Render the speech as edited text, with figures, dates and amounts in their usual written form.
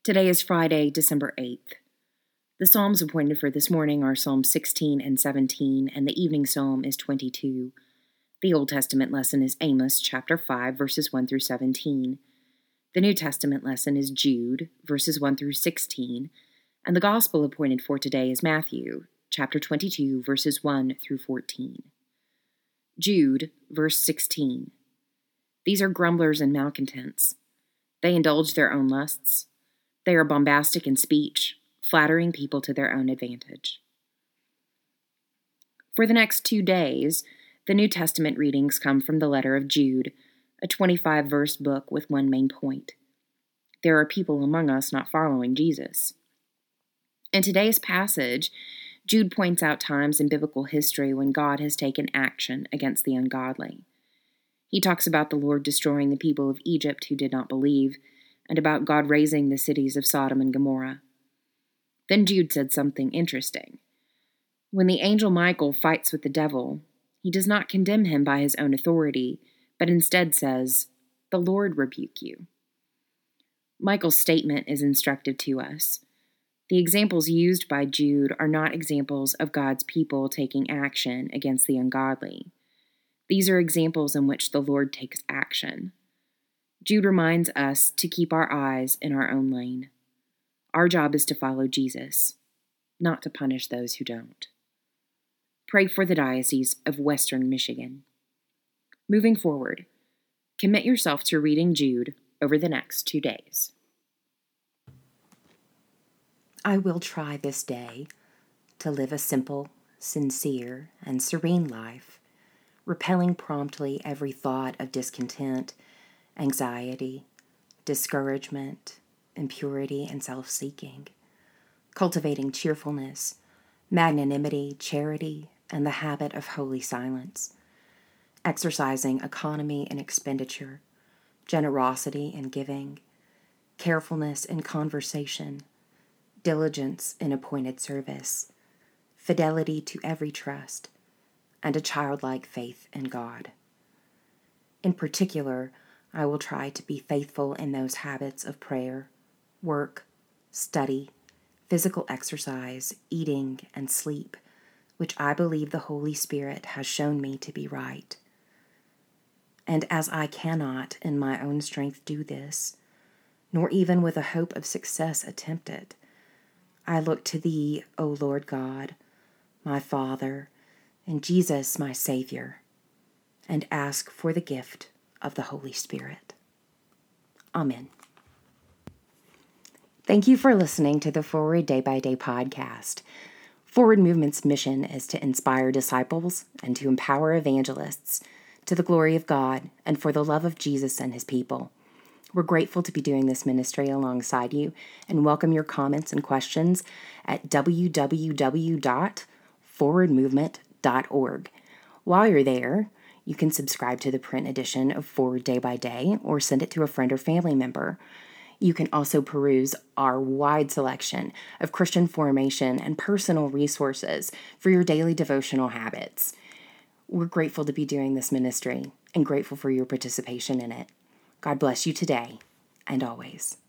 Today is Friday, December 8th. The Psalms appointed for this morning are Psalms 16 and 17, and the evening psalm is 22. The Old Testament lesson is Amos chapter 5, verses 1 through 17. The New Testament lesson is Jude, verses 1 through 16, and the Gospel appointed for today is Matthew, chapter 22, verses 1 through 14. Jude, verse 16. These are grumblers and malcontents. They indulge their own lusts. They are bombastic in speech, flattering people to their own advantage. For the next 2 days, the New Testament readings come from the letter of Jude, a 25-verse book with one main point. There are people among us not following Jesus. In today's passage, Jude points out times in biblical history when God has taken action against the ungodly. He talks about the Lord destroying the people of Egypt who did not believe, and about God raising the cities of Sodom and Gomorrah. Then Jude said something interesting. When the angel Michael fights with the devil, he does not condemn him by his own authority, but instead says, "The Lord rebuke you." Michael's statement is instructive to us. The examples used by Jude are not examples of God's people taking action against the ungodly. These are examples in which the Lord takes action. Jude reminds us to keep our eyes in our own lane. Our job is to follow Jesus, not to punish those who don't. Pray for the Diocese of Western Michigan. Moving forward, commit yourself to reading Jude over the next 2 days. I will try this day to live a simple, sincere, and serene life, repelling promptly every thought of discontent, anxiety, discouragement, impurity, and self-seeking, cultivating cheerfulness, magnanimity, charity, and the habit of holy silence, exercising economy in expenditure, generosity in giving, carefulness in conversation, diligence in appointed service, fidelity to every trust, and a childlike faith in God. In particular, I will try to be faithful in those habits of prayer, work, study, physical exercise, eating, and sleep, which I believe the Holy Spirit has shown me to be right. And as I cannot in my own strength do this, nor even with a hope of success attempt it, I look to Thee, O Lord God, my Father, and Jesus, my Savior, and ask for the gift of the Holy Spirit. Amen. Thank you for listening to the Forward Day by Day podcast. Forward Movement's mission is to inspire disciples and to empower evangelists to the glory of God and for the love of Jesus and His people. We're grateful to be doing this ministry alongside you and welcome your comments and questions at www.forwardmovement.org. While you're there, you can subscribe to the print edition of Forward Day by Day or send it to a friend or family member. You can also peruse our wide selection of Christian formation and personal resources for your daily devotional habits. We're grateful to be doing this ministry and grateful for your participation in it. God bless you today and always.